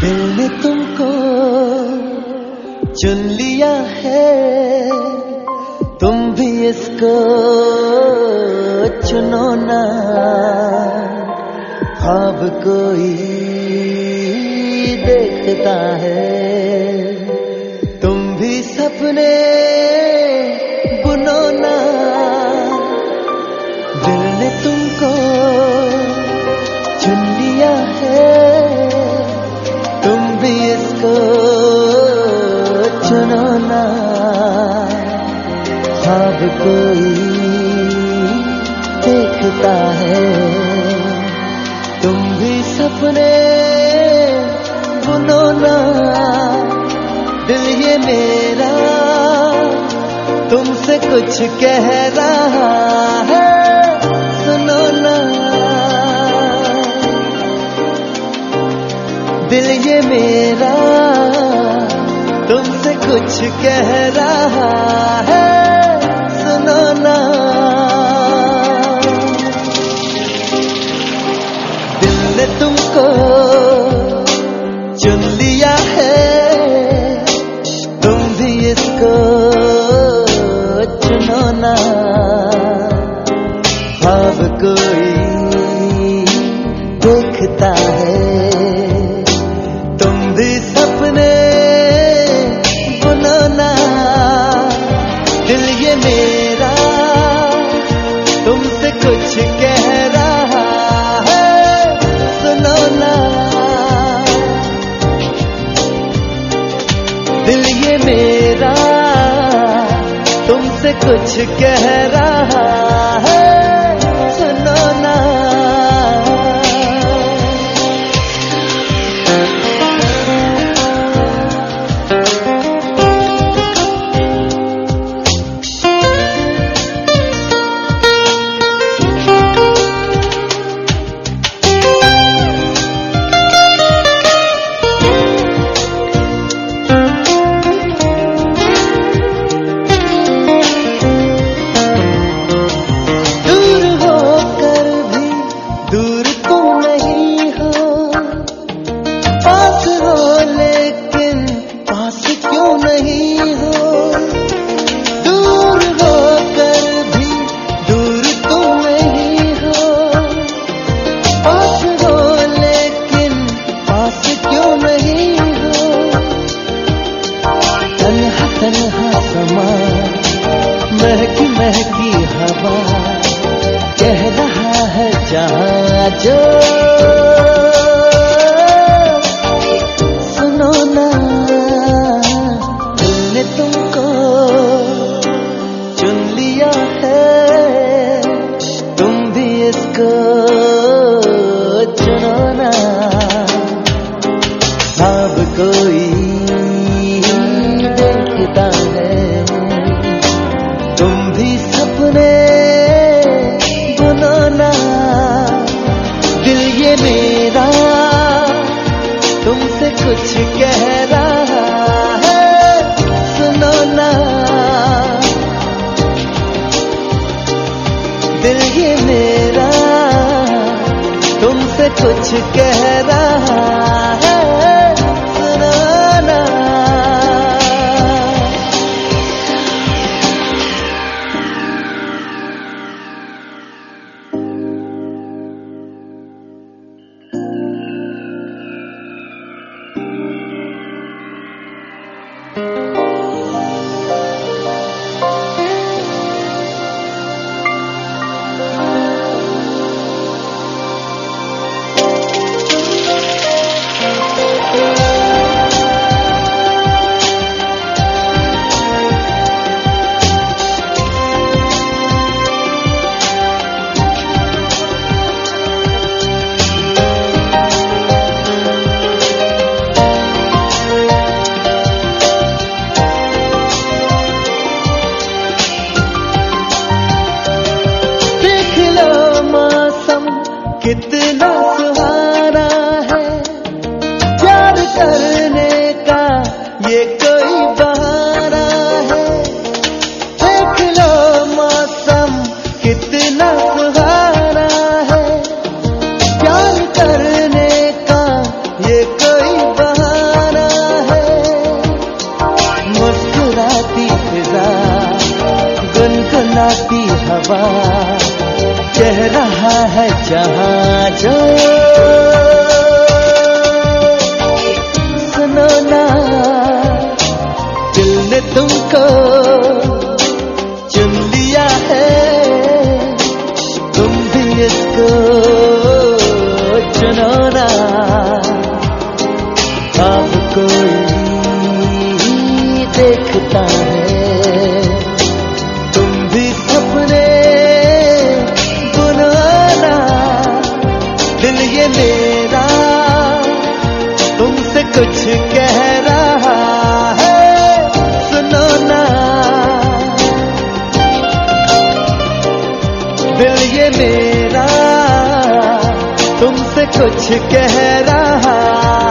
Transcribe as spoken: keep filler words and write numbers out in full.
दिल ने तुमको चुन लिया है, तुम भी इसको चुनो ना। ख्वाब कोई देखता है, तुम भी सपने बुनो ना। दिल ने तुमको चुन लिया है, तुम भी इसको चुनो ना। ख्वाब कोई देखता है, तुम भी सपने बुनो ना। दिल ये मेरा तुमसे कुछ कह रहा है, सुनो ना। दिल ये मेरा तुमसे कुछ कह रहा है, सुनो ना। दिल ने तुमको चुन लिया है, तुम भी इसको चुनो ना। ख्वाब कोई देखता है, तुम भी सपने बुनो ना। दिल ये मेरा तुमसे कुछ कह रहा है, सुनो ना। दिल ये मेरा तुमसे कुछ कह रहा है, सुनो ना। महकी महकी हवा कह रहा है जहाँ जो, सुनो ना। दिल ने तुमको चुन लिया है, तुम भी इसको चुनो ना। ख्वाब कोई देखता है, तुम भी सपने बुनो ना। दिल ये मेरा तुमसे कुछ कह रहा है, सुनो ना। दिल ये मेरा तुमसे कुछ कह रहा है, सुनो ना। सनसनाती हवा कह रहा है जहाँ जाओ। सुनो ना दिल ने तुमको चुन लिया है, तुम भी इसको चुनो ना। ख्वाब कोई देखता है, तुम भी सपने बुनवाना। दिल ये मेरा तुमसे कुछ कह रहा है, सुनो ना। दिल ये मेरा तुमसे कुछ कह रहा